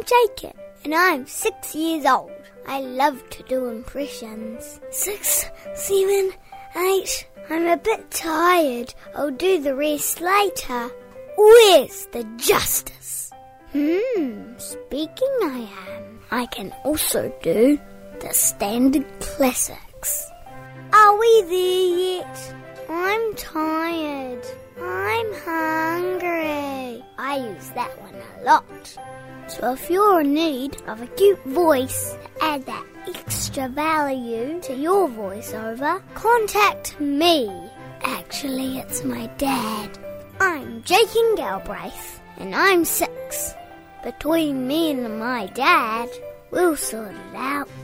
Jacob, and I'm 6 years old. I love to do impressions. 6, 7, 8. I'm a bit tired. I'll do the rest later. Where's the justice? Speaking I am. I can also do the standard classics. Are we there yet? I'm tired. I'm hungry. I use that one a lot. So if you're in need of a cute voice to add that extra value to your voiceover, contact me. Actually, it's my dad. I'm Jakin Galbraith, and I'm 6. Between me and my dad, we'll sort it out.